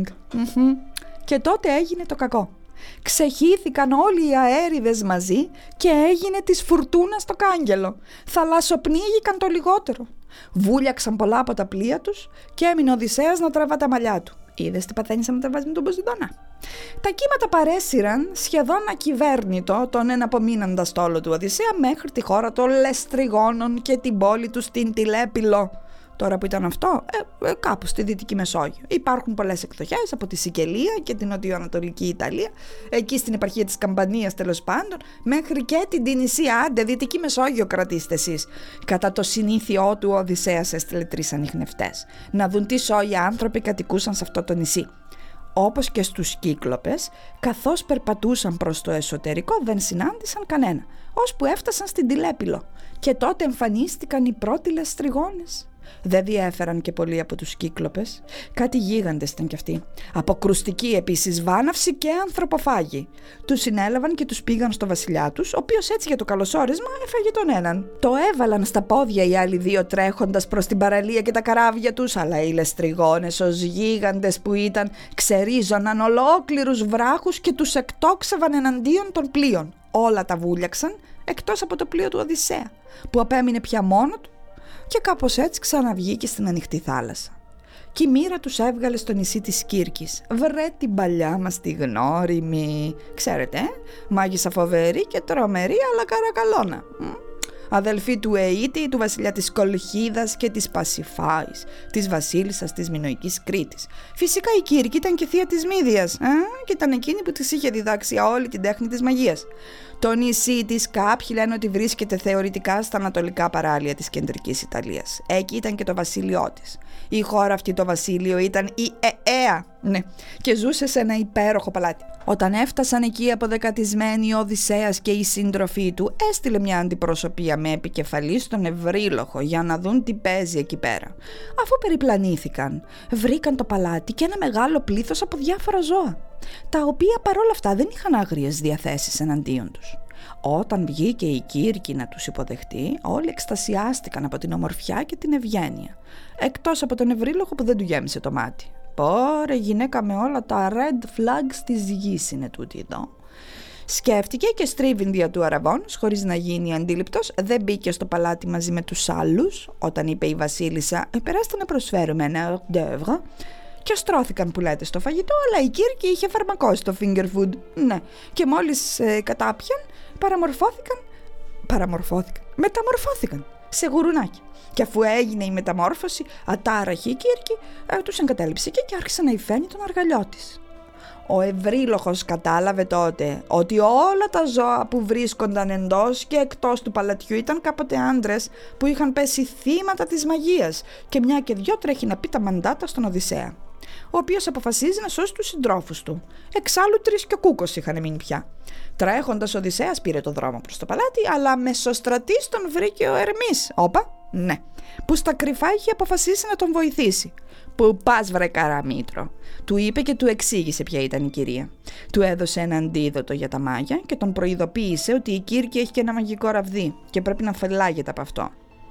Και τότε έγινε το κακό. Ξεχύθηκαν όλοι οι αέριδες μαζί και έγινε της φουρτούνας το κάγκελο. Θαλασσοπνίγηκαν το λιγότερο. Βούλιαξαν πολλά από τα πλοία τους και έμεινε ο Οδυσσέας να τραβά τα μαλλιά του. Είδες τι παθαίνει να τραβάς με τον Ποσειδώνα. Τα κύματα παρέσυραν σχεδόν ακυβέρνητο τον εναπομείναντα στόλο του Οδυσσέα μέχρι τη χώρα των Λεστριγώνων και την πόλη του στην Τηλέπυλο. Τώρα που ήταν αυτό, ε, ε, κάπου στη Δυτική Μεσόγειο. Υπάρχουν πολλές εκδοχές από τη Σικελία και την νοτιοανατολική Ιταλία, εκεί στην επαρχία της Καμπανίας τέλος πάντων, μέχρι και την Τινησία. Άντε, Δυτική Μεσόγειο κρατήστε εσείς. Κατά το συνήθειό του, ο Οδυσσέας έστειλε τρεις ανιχνευτές να δουν τι σόγια άνθρωποι κατοικούσαν σε αυτό το νησί. Όπως και στους Κύκλοπες, καθώς περπατούσαν προς το εσωτερικό δεν συνάντησαν κανένα, ώσπου έφτασαν στην Τηλέπυλο, και τότε εμφανίστηκαν οι πρώτοι λεστριγόνες. Δεν διέφεραν και πολλοί από τους Κύκλοπες. Κάτι γίγαντες ήταν κι αυτοί. Αποκρουστικοί επίσης, βάναυσοι και ανθρωποφάγοι. Τους συνέλαβαν και τους πήγαν στο βασιλιά τους, ο οποίος έτσι για το καλωσόρισμα έφαγε τον έναν. Το έβαλαν στα πόδια οι άλλοι δύο τρέχοντας προς την παραλία και τα καράβια τους, αλλά οι λεστριγόνες ως γίγαντες που ήταν ξερίζωναν ολόκληρους βράχους και τους εκτόξευαν εναντίον των πλοίων. Όλα τα βούλιαξαν εκτός από το πλοίο του Οδυσσέα, που απέμεινε πια μόνο του, και κάπως έτσι ξαναβγήκε στην ανοιχτή θάλασσα. Και η μοίρα τους έβγαλε στο νησί της Κύρκης. Βρε την παλιά μας τη γνώριμη. Ξέρετε, ε? μάγισσα φοβερή και τρομερή, αλλά καρακαλώνα. Αδελφή του Αιήτη, του βασιλιά της Κολχίδας και της Πασιφάης, της βασίλισσας της Μινωικής Κρήτης. Φυσικά η Κύρκη ήταν και θεία της Μύδιας, ε? και ήταν εκείνη που της είχε διδάξει όλη την τέχνη της μαγείας. Το νησί της κάποιοι λένε ότι βρίσκεται θεωρητικά στα ανατολικά παράλια της κεντρικής Ιταλίας. Εκεί ήταν και το βασίλειό της. Η χώρα αυτή, το βασίλειο, ήταν η Αιαία, ναι, και ζούσε σε ένα υπέροχο παλάτι. Όταν έφτασαν εκεί αποδεκατισμένοι, ο Οδυσσέας και η σύντροφή του έστειλε μια αντιπροσωπεία με επικεφαλή στον Ευρύλοχο για να δουν τι παίζει εκεί πέρα. Αφού περιπλανήθηκαν, βρήκαν το παλάτι και ένα μεγάλο πλήθος από διάφορα ζώα, τα οποία παρόλα αυτά δεν είχαν άγριες διαθέσεις εναντίον τους. Όταν βγήκε η Κύρκη να τους υποδεχτεί, όλοι εκστασιάστηκαν από την ομορφιά και την ευγένεια, εκτός από τον Ευρύλοχο που δεν του γέμισε το μάτι. Πόρε γυναίκα με όλα τα red flags της γης είναι τούτη εδώ. Σκέφτηκε και στρίβην δια του αραβώνος, χωρίς να γίνει αντίληπτος, δεν μπήκε στο παλάτι μαζί με τους άλλους. Όταν είπε η βασίλισσα, περάστε να προσφέρουμε ένα d'oeuvre, και στρώθηκαν που λέτε στο φαγητό, αλλά η Κύρκη είχε φαρμακώσει το finger food. Ναι, και μόλις ε, κατάπιαν, παραμορφώθηκαν, παραμορφώθηκαν, μεταμορφώθηκαν σε γουρουνάκι. Και αφού έγινε η μεταμόρφωση, ατάραχη η Κύρκη ε, τους εγκατέλειψε και, και άρχισε να υφαίνει τον αργαλιό της. Ο Ευρύλοχος κατάλαβε τότε ότι όλα τα ζώα που βρίσκονταν εντός και εκτός του παλατιού ήταν κάποτε άντρες που είχαν πέσει θύματα της μαγείας, και μια και δυο τρέχει να πει τα μαντάτα στον Οδυσσέα, ο οποίος αποφασίζει να σώσει τους συντρόφους του. Εξάλλου τρεις και ο Κούκος είχαν μείνει πια. Τρέχοντας ο Οδυσσέας πήρε το δρόμο προς το παλάτι, αλλά μεσοστρατής τον βρήκε ο Ερμής. Όπα, ναι, που στα κρυφά είχε αποφασίσει να τον βοηθήσει. Που πας βρε καραμήτρο, του είπε και του εξήγησε ποια ήταν η κυρία. Του έδωσε ένα αντίδοτο για τα μάγια και τον προειδοποίησε ότι η Κύρκη έχει και ένα μαγικό ραβδί και πρέπει να φελάγεται από αυτό.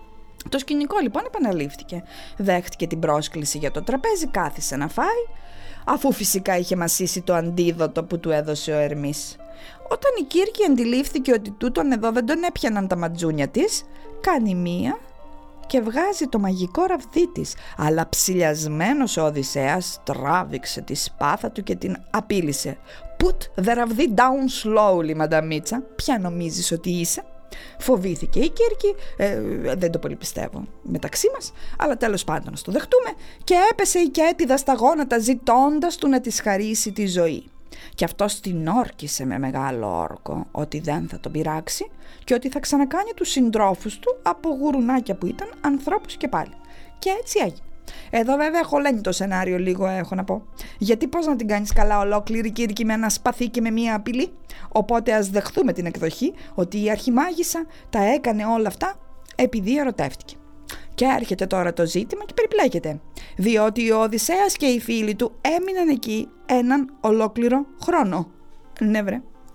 Το σκηνικό λοιπόν επαναλήφθηκε. Δέχτηκε την πρόσκληση για το τραπέζι, κάθισε να φάει, αφού φυσικά είχε μασίσει το αντίδοτο που του έδωσε ο Ερμής. Όταν η Κύρκη αντιλήφθηκε ότι τούτον εδώ δεν τον έπιαναν τα ματζούνια της, κάνει μία και βγάζει το μαγικό ραβδί της, αλλά ψηλιασμένος ο Οδυσσέας τράβηξε τη σπάθα του και την απείλησε. Put the ραβδί down slowly, μανταμίτσα, ποια νομίζεις ότι είσαι? Φοβήθηκε η Κύρκη, ε, δεν το πολύ πιστεύω μεταξύ μας, αλλά τέλος πάντων να το δεχτούμε, και έπεσε η Κέτιδα στα γόνατα ζητώντας του να της χαρίσει τη ζωή. Και αυτός την όρκισε με μεγάλο όρκο ότι δεν θα τον πειράξει και ότι θα ξανακάνει τους συντρόφους του από γουρουνάκια που ήταν ανθρώπους και πάλι. Και έτσι έγινε. Εδώ βέβαια χωλένει το σενάριο λίγο, έχω να πω. Γιατί πώς να την κάνεις καλά ολόκληρη Κύρκη με ένα σπαθί και με μία απειλή? Οπότε ας δεχθούμε την εκδοχή ότι η αρχιμάγισσα τα έκανε όλα αυτά επειδή ερωτεύτηκε. Και έρχεται τώρα το ζήτημα και περιπλέκεται, διότι ο Οδυσσέας και οι φίλοι του έμειναν εκεί έναν ολόκληρο χρόνο. Ναι βρε,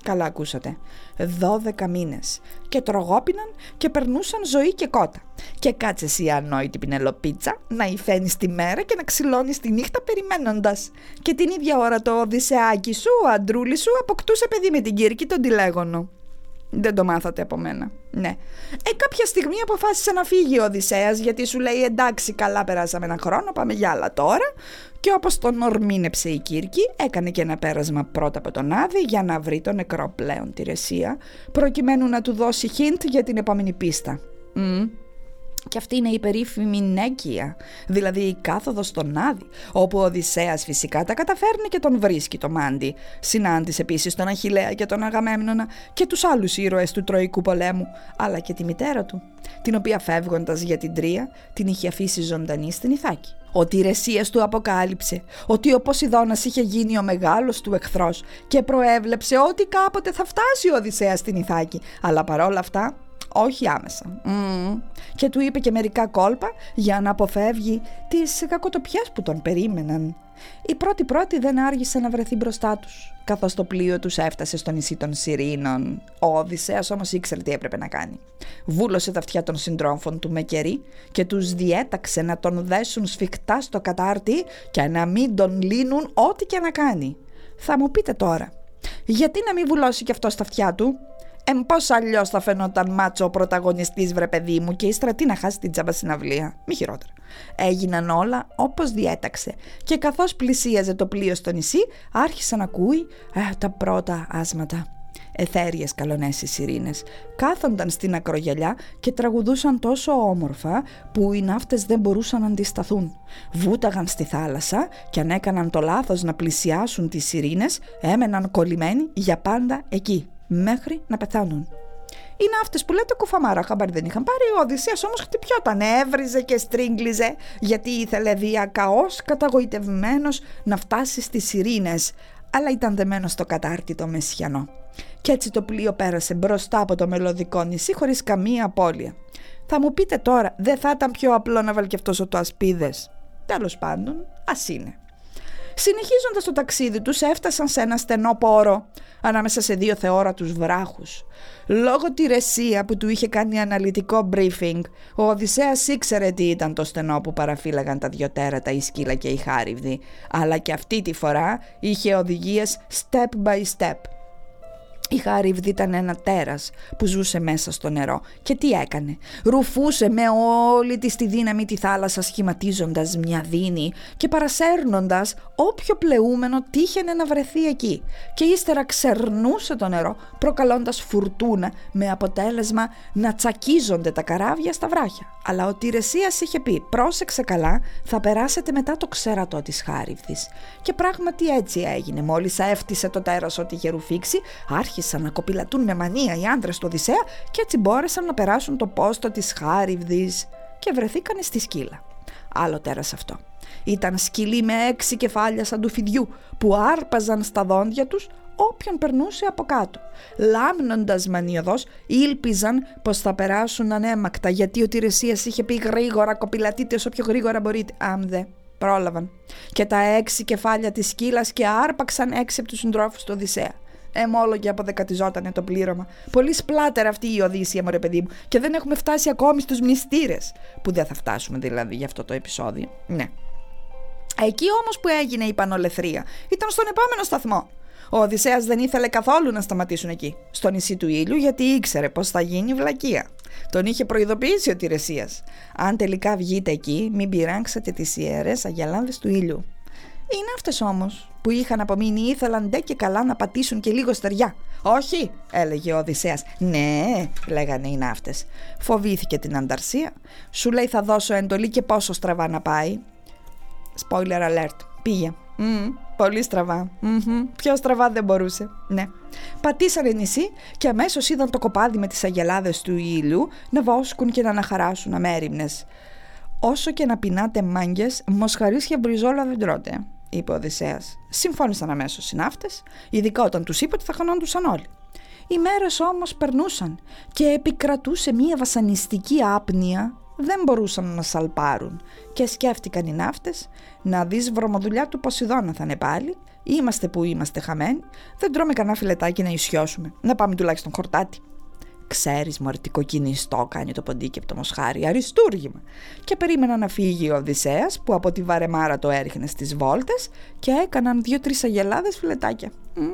καλά ακούσατε. Δώδεκα μήνες. Και τρογόπιναν και περνούσαν ζωή και κότα. Και κάτσε εσύ ανόητη Πινελοπίτσα να υφαίνεις τη μέρα και να ξυλώνεις τη νύχτα περιμένοντας. Και την ίδια ώρα το Οδυσσεάκι σου, ο αντρούλη σου, αποκτούσε παιδί με την Κύρκη, τον Τηλέγωνο. Δεν το μάθατε από μένα. Ναι. Ε, κάποια στιγμή αποφάσισε να φύγει ο Οδυσσέας, γιατί σου λέει εντάξει, καλά περάσαμε ένα χρόνο, πάμε για άλλα τώρα. Και όπως τον ορμήνεψε η Κύρκη, έκανε και ένα πέρασμα πρώτα από τον Άδη για να βρει τον νεκρό πλέον Τηρεσία, προκειμένου να του δώσει hint για την επόμενη πίστα. Mm. Και αυτή είναι η περίφημη Νέκεια, δηλαδή η κάθοδος στον Άδη, όπου ο Οδυσσέας φυσικά τα καταφέρνει και τον βρίσκει το Μάντι. Συνάντησε επίσης τον Αχιλλέα και τον Αγαμέμνονα και τους άλλους ήρωες του Τροϊκού πολέμου, αλλά και τη μητέρα του, την οποία φεύγοντας για την Τρία την είχε αφήσει ζωντανή στην Ιθάκη. Ο Τηρεσίας του αποκάλυψε ότι ο Ποσειδώνας είχε γίνει ο μεγάλος του εχθρός και προέβλεψε ότι κάποτε θα φτάσει ο Οδυσσέας στην Ιθάκη, αλλά παρόλα αυτά όχι άμεσα. Mm. Και του είπε και μερικά κόλπα για να αποφεύγει τις κακοτοπιές που τον περίμεναν. Η πρώτη πρώτη δεν άργησε να βρεθεί μπροστά τους, καθώς το πλοίο τους έφτασε στο νησί των Σιρήνων. Ο Οδυσσέας όμως ήξερε τι έπρεπε να κάνει. Βούλωσε τα αυτιά των συντρόφων του με κερί και τους διέταξε να τον δέσουν σφιχτά στο κατάρτι και να μην τον λύνουν ό,τι και να κάνει. Θα μου πείτε τώρα, γιατί να μην βουλώσει και αυτό στα αυτιά του? Εμ πώς αλλιώς θα φαινόταν μάτσο ο πρωταγωνιστής, βρε παιδί μου, και ύστερα τι να χάσει την τζάμπα συναυλία? Μη χειρότερα. Έγιναν όλα όπως διέταξε και καθώς πλησίαζε το πλοίο στο νησί άρχισε να ακούει ε, τα πρώτα άσματα. Εθέριες καλονές οι σιρήνες κάθονταν στην ακρογιαλιά και τραγουδούσαν τόσο όμορφα που οι ναύτες δεν μπορούσαν να αντισταθούν. Βούταγαν στη θάλασσα και αν έκαναν το λάθος να πλησιάσουν τις σιρήνες έμεναν κολλημένοι για πάντα εκεί, μέχρι να πεθάνουν. Οι ναύτες που λέτε κουφαμάρα χαμπάρι δεν είχαν πάρει, ο Οδυσσέας όμως χτυπιόταν, έβριζε και στρίγγλιζε, γιατί ήθελε διακαώς καταγοητευμένος να φτάσει στις σιρήνες, αλλά ήταν δεμένος στο κατάρτι το Μεσσιανό. Κι έτσι το πλοίο πέρασε μπροστά από το μελωδικό νησί χωρίς καμία απώλεια. Θα μου πείτε τώρα, δεν θα ήταν πιο απλό να βάλει και αυτός ο το ασπίδες? Τέλος πάντων, ας είναι. Συνεχίζοντας το ταξίδι τους έφτασαν σε ένα στενό πόρο ανάμεσα σε δύο θεόρατους βράχους. Λόγω Τηρεσία που του είχε κάνει αναλυτικό briefing, ο Οδυσσέας ήξερε τι ήταν το στενό που παραφύλαγαν τα δυο τέρατα, η Σκύλα και η Χάριβδη, αλλά και αυτή τη φορά είχε οδηγίες step by step. Η Χάριβδη ήταν ένα τέρας που ζούσε μέσα στο νερό και τι έκανε? Ρουφούσε με όλη της τη δύναμη τη θάλασσα, σχηματίζοντας μια δίνη και παρασέρνοντας όποιο πλεούμενο τύχαινε να βρεθεί εκεί, και ύστερα ξερνούσε το νερό προκαλώντας φουρτούνα με αποτέλεσμα να τσακίζονται τα καράβια στα βράχια. Αλλά ο Τηρεσίας είχε πει πρόσεξε καλά, θα περάσετε μετά το ξέρατο της Χάριβδης, και πράγματι έτσι έγινε. Μόλις έφτιασε το τέρας ό,τι είχε ρουφήξει, άρχισαν να κοπηλατούν με μανία οι άντρες του Οδυσσέα και έτσι μπόρεσαν να περάσουν το πόστο της Χάριβδης και βρεθήκανε στη Σκύλα. Άλλο τέρας αυτό. Ήταν σκυλοί με έξι κεφάλια σαν του φιδιού που άρπαζαν στα δόντια τους όποιον περνούσε από κάτω. Λάμνοντας μανιωδώς ήλπιζαν πως θα περάσουν ανέμακτα, γιατί ο Τηρεσίας είχε πει γρήγορα, κοπηλατείτε όσο πιο γρήγορα μπορείτε. Αμ δε, πρόλαβαν. Και τα έξι κεφάλια της σκύλας και άρπαξαν έξι από τους συντρόφους του Οδυσσέα. Εμόλο και αποδεκατιζότανε το πλήρωμα. Πολύ σπλάτερα αυτή η Οδύσσια, μωρέ παιδί μου, και δεν έχουμε φτάσει ακόμη στους μνηστήρες. Που δεν θα φτάσουμε δηλαδή για αυτό το επεισόδιο. Ναι. Εκεί όμως που έγινε η πανολεθρία ήταν στον επόμενο σταθμό. Ο Οδυσσέας δεν ήθελε καθόλου να σταματήσουν εκεί, στο νησί του Ήλιου, γιατί ήξερε πως θα γίνει βλακεία. Τον είχε προειδοποιήσει ο Τηρεσίας. Αν τελικά βγείτε εκεί, μην πειράξετε τις ιερές αγελάδες του Ήλιου. Οι ναύτες όμως που είχαν απομείνει ήθελαν ντε και καλά να πατήσουν και λίγο στεριά. Όχι, έλεγε ο Οδυσσέας. Ναι, λέγανε οι ναύτες. Φοβήθηκε την ανταρσία. Σου λέει θα δώσω εντολή και πόσο στραβά να πάει. Spoiler alert, πήγε. Mm, πολύ στραβά. Mm-hmm. Πιο στραβά δεν μπορούσε. Ναι. Πατήσανε νησί και αμέσως είδαν το κοπάδι με τις αγελάδες του Ήλιου να βόσκουν και να αναχαράσουν αμέριμνες. Όσο και να πεινάτε μάγκες, μοσχαρίσια μπριζόλα δεν τρώτε, είπε ο Οδυσσέας. Συμφώνησαν αμέσως οι ναύτες, ειδικά όταν τους είπε ότι θα χανόντουσαν όλοι. Οι μέρες όμως περνούσαν και επικρατούσε μια βασανιστική άπνοια δεν μπορούσαν να σαλπάρουν και σκέφτηκαν οι ναύτες, να δεις βρωμοδουλειά του Ποσειδώνα θα είναι πάλι, είμαστε που είμαστε χαμένοι, δεν τρώμε κανένα φιλετάκι να ισιώσουμε, να πάμε τουλάχιστον χορτάτι. Ξέρεις μωρέ τι κοκκινιστό κάνει το ποντίκι από το μοσχάρι, αριστούργημα. Και περίμενα να φύγει ο Οδυσσέας που από τη βαρεμάρα το έριχνε στις βόλτες και έκαναν δύο-τρεις αγελάδες φιλετάκια.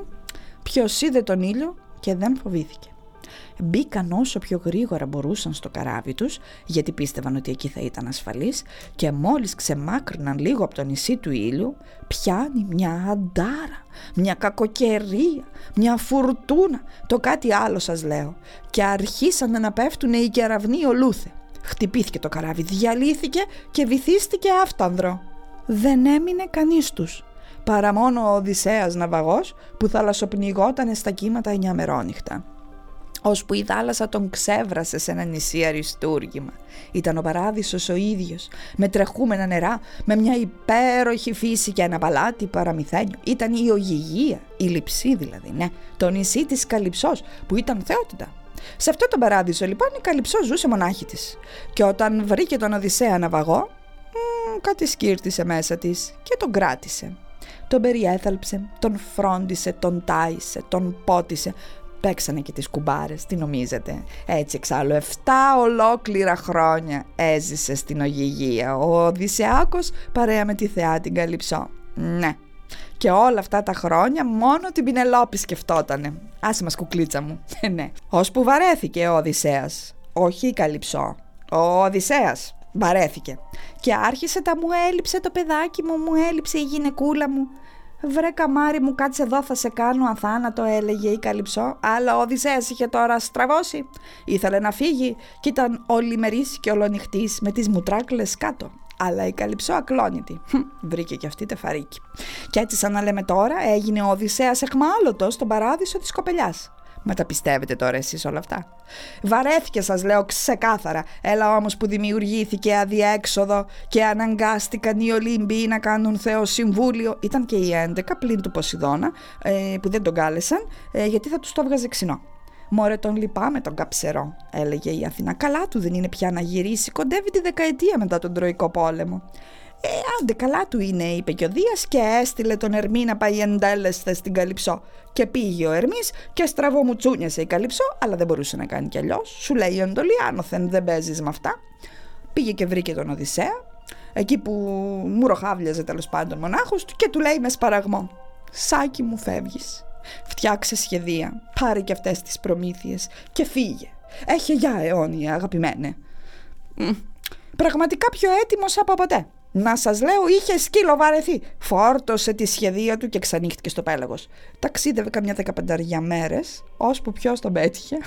Ποιος είδε τον ήλιο και δεν φοβήθηκε. Μπήκαν όσο πιο γρήγορα μπορούσαν στο καράβι τους, γιατί πίστευαν ότι εκεί θα ήταν ασφαλής, και μόλις ξεμάκρυναν λίγο από το νησί του ήλιου, πιάνει μια αντάρα, μια κακοκαιρία, μια φουρτούνα, το κάτι άλλο σας λέω, και αρχίσαν να πέφτουν οι κεραυνοί ολούθε. Χτυπήθηκε το καράβι, διαλύθηκε και βυθίστηκε άφτανδρο. Δεν έμεινε κανείς τους, παρά μόνο ο Οδυσσέας ναυαγός που θαλασσοπνιγότανε στα κύματα εννιά μερόνυχτα. Ώσπου η θάλασσα τον ξέβρασε σε ένα νησί αριστούργημα. Ήταν ο παράδεισος ο ίδιος, με τρεχούμενα νερά, με μια υπέροχη φύση και ένα παλάτι παραμυθένιο. Ήταν η Ωγυγία, η Λειψή δηλαδή, ναι, το νησί της Καλυψός που ήταν θεότητα. Σε αυτό το παράδεισο λοιπόν η Καλυψό ζούσε μονάχη της. Και όταν βρήκε τον Οδυσσέα ναυαγό, μ, κάτι σκύρτησε μέσα της και τον κράτησε. Τον περιέθαλψε, τον φρόντισε, τον τάισε, τον πότισε. Παίξανε και τις κουμπάρες, τι νομίζετε? Έτσι εξάλλου εφτά ολόκληρα χρόνια έζησε στην Ωγυγία ο Οδυσσεάκος παρέα με τη θεά την Καλυψό. Ναι, και όλα αυτά τα χρόνια μόνο την Πινελόπη σκεφτότανε. Άσε μας κουκλίτσα μου. Ναι, ώσπου βαρέθηκε ο Οδυσσέας, όχι η Καλυψό, ο Οδυσσέας βαρέθηκε και άρχισε τα μου έλειψε το παιδάκι μου, μου έλειψε η γυναικούλα μου. Βρε καμάρι μου, κάτσε εδώ θα σε κάνω αθάνατο, έλεγε η Καλυψό, αλλά ο Οδυσσέας είχε τώρα στραβώσει. Ήθελε να φύγει και ήταν ολημερής και ολονυχτής με τις μουτράκλες κάτω. Αλλά η Καλυψό ακλόνητη. Βρήκε και αυτή τεφαρίκι. Και έτσι σαν να λέμε τώρα έγινε ο Οδυσσέας εχμάλωτος στον παράδεισο της κοπελιάς. Μα τα πιστεύετε τώρα εσείς όλα αυτά? Βαρέθηκε σας λέω ξεκάθαρα. Έλα όμως που δημιουργήθηκε αδιέξοδο και αναγκάστηκαν οι Ολύμπιοι να κάνουν θεοσυμβούλιο. Ήταν και οι έντεκα πλην του Ποσειδώνα ε, που δεν τον κάλεσαν ε, γιατί θα τους το έβγαζε ξινό. Μωρέ τον λυπάμαι τον καψερό, έλεγε η Αθηνά. Καλά του δεν είναι πια να γυρίσει, κοντεύει τη δεκαετία μετά τον Τροϊκό πόλεμο. Ε, άντε καλά του είναι, είπε και ο Δίας και έστειλε τον Ερμή να πάει εντέλεσθε στην Καλυψό. Και πήγε ο Ερμής και στραβομουτσούνιασε η Καλυψό, αλλά δεν μπορούσε να κάνει κι αλλιώς. Σου λέει η εντολή, άνωθεν δεν παίζεις με αυτά. Πήγε και βρήκε τον Οδυσσέα, εκεί που μουροχάβλιαζε τέλος πάντων μονάχος του, και του λέει με σπαραγμό: Σάκη μου, φεύγεις. Φτιάξε σχεδία, πάρε και αυτές τις προμήθειες και φύγε. Έχε γεια αιώνια, αγαπημένε. Μ, πραγματικά πιο έτοιμος από ποτέ. Να σας λέω, είχε σκύλο βαρεθεί. Φόρτωσε τη σχεδία του και ξανύχτηκε στο πέλαγος. Ταξίδευε καμιά δεκαπενταριά μέρες, ώσπου ποιος τον πέτυχε?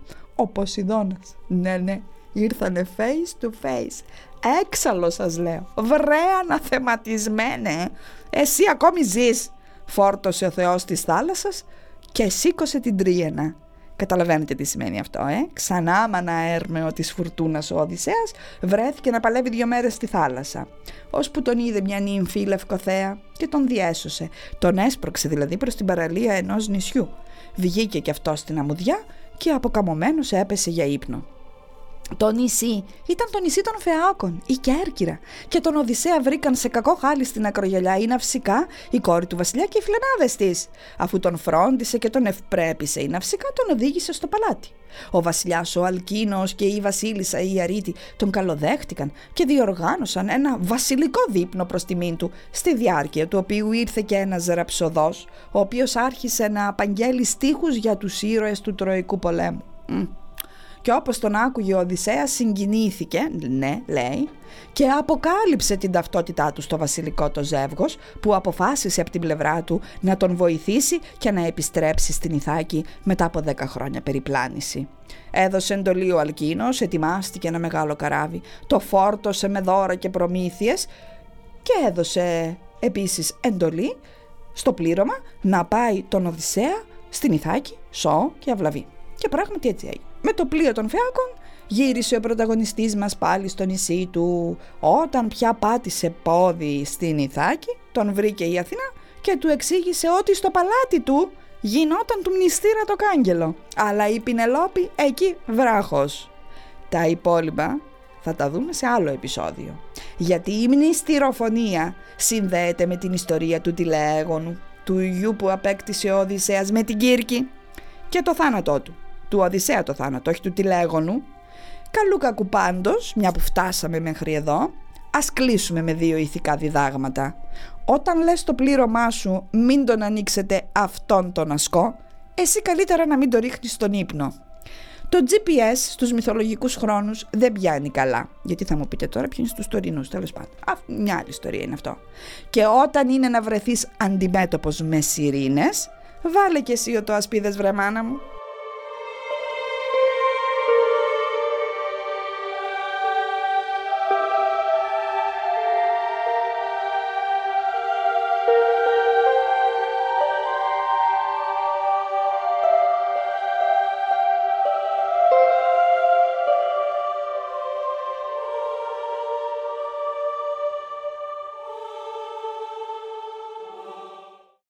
Ο Ποσειδώνας. Ναι, ναι, ήρθανε face to face. Έξαλλο σας λέω. Βρε αναθεματισμένε. Εσύ ακόμη ζεις? Φόρτωσε ο Θεός της θάλασσας και σήκωσε την τρίαινα. Καταλαβαίνετε τι σημαίνει αυτό, ε? Ξανά μανα έρμεο της φουρτούνας ο Οδυσσέας βρέθηκε να παλεύει δύο μέρες στη θάλασσα, ώσπου τον είδε μια νύμφη λευκοθέα και τον διέσωσε. Τον έσπρωξε δηλαδή προς την παραλία ενός νησιού. Βγήκε κι αυτό στην αμμουδιά και αποκαμωμένος έπεσε για ύπνο. Το νησί ήταν το νησί των Φεάκων, η Κέρκυρα, και τον Οδυσσέα βρήκαν σε κακό χάλι στην ακρογιαλιά η Ναυσικά, η κόρη του βασιλιά και οι φιλενάδες της. Αφού τον φρόντισε και τον ευπρέπησε η Ναυσικά, τον οδήγησε στο παλάτι. Ο βασιλιάς ο Αλκίνος και η βασίλισσα η Αρίτη τον καλοδέχτηκαν και διοργάνωσαν ένα βασιλικό δείπνο προς τιμήν του, στη διάρκεια του οποίου ήρθε και ένας ραψοδός, ο οποίος άρχισε να απαγγέλει στίχους για τους ήρωες του Τροϊκού πολέμου. Και όπως τον άκουγε ο Οδυσσέας συγκινήθηκε, ναι λέει, και αποκάλυψε την ταυτότητά του στο βασιλικό το ζεύγος, που αποφάσισε από την πλευρά του να τον βοηθήσει και να επιστρέψει στην Ιθάκη μετά από δέκα χρόνια περιπλάνηση. Έδωσε εντολή ο Αλκίνος, ετοιμάστηκε ένα μεγάλο καράβι, το φόρτωσε με δώρα και προμήθειες και έδωσε επίσης εντολή στο πλήρωμα να πάει τον Οδυσσέα στην Ιθάκη, σώο και αυλαβή. Και πράγματι έτσι έγινε. Με το πλοίο των Φεάκων γύρισε ο πρωταγωνιστής μας πάλι στο νησί του. Όταν πια πάτησε πόδι στην Ιθάκη, τον βρήκε η Αθηνά και του εξήγησε ότι στο παλάτι του γινόταν του μνηστήρα το κάγκελο, αλλά η Πινελόπη εκεί βράχος. Τα υπόλοιπα θα τα δούμε σε άλλο επεισόδιο. Γιατί η μνηστηροφωνία συνδέεται με την ιστορία του τηλέγονου, του γιου που απέκτησε ο Οδυσσέας με την Κύρκη, και το θάνατό του, του Οδυσσέα το θάνατο, όχι του τηλέγονου. Καλού κακού πάντως, μια που φτάσαμε μέχρι εδώ, ας κλείσουμε με δύο ηθικά διδάγματα. Όταν λες το πλήρωμά σου μην τον ανοίξετε αυτόν τον ασκό, εσύ καλύτερα να μην το ρίχνεις στον ύπνο. Το τζι πι ες στους μυθολογικούς χρόνους δεν πιάνει καλά. Γιατί θα μου πείτε τώρα ποιο είναι στους τωρινούς, τέλος πάντων. Α, μια άλλη ιστορία είναι αυτό. Και όταν είναι να βρεθείς αντιμέτωπος με σιρήνες, βάλε και εσύ ο το ασπίδες βρε μάνα μου.